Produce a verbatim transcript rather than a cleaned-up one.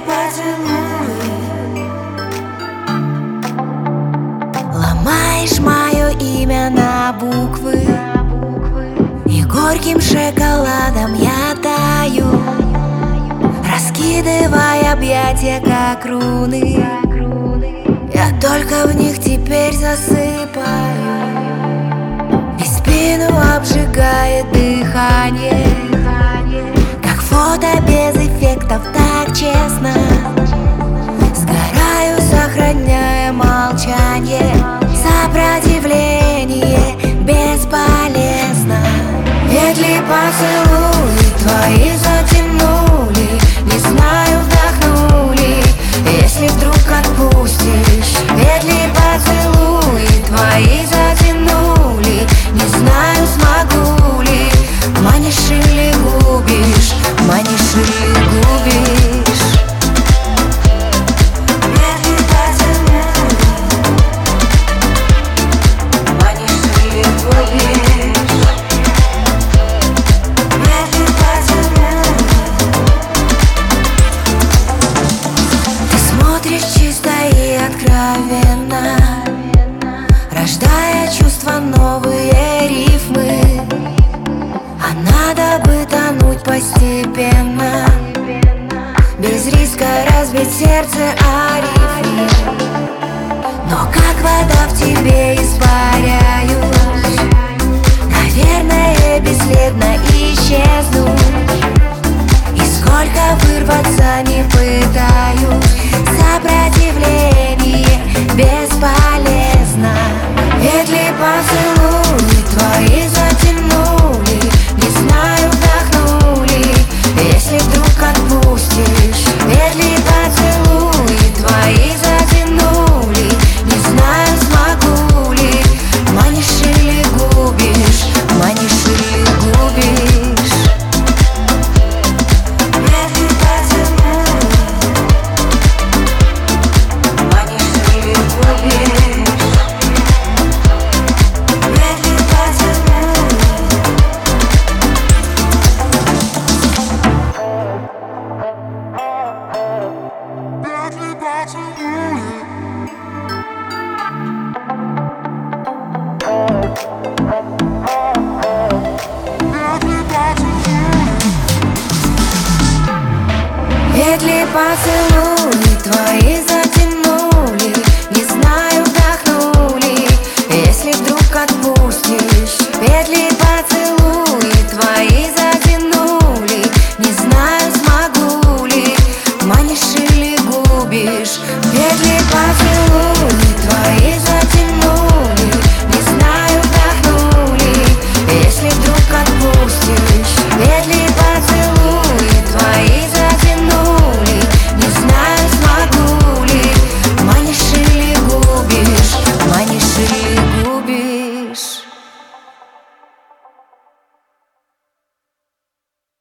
поцелуй. Ломаешь мое имя на буквы, и горьким шоколадом я таю, раскидывая объятия, как руны. Я только в них теперь засыпаю, и спину обжигает дыхание. Как фото без эффектов, так честно сгораю, сохраняя молчание. Сопротивление бесполезно. Петли поцелуи твои затянули, не знаю, вдохнули, если вдруг отпустишь. Петли поцелуи твои затянули, не знаю, смогу ли. Манишь или губишь, манишь или губишь. Петли поцелуи, манишь или губишь. Петли поцелуи. Ты смотришь чисто и откровенно, рождая чувства, новые рифмы. А надо бы тонуть постепенно, без риска разбить сердце о рифмы. Но как вода в тебе испаряюсь, наверное, бесследно исчезнуть. И сколько вырваться не пытаюсь, сопротивление бесполезно. Петли поцелуи твои затянули, не знаю, вдохнули, если вдруг отпустишь. Петли поцелуи твои затянули, не знаю, смогу ли. Манишь или губишь, манишь или губишь. Петли поцелуи, манишь или губишь. Петли поцелуи. Петли поцелуи. Петли поцелуи твои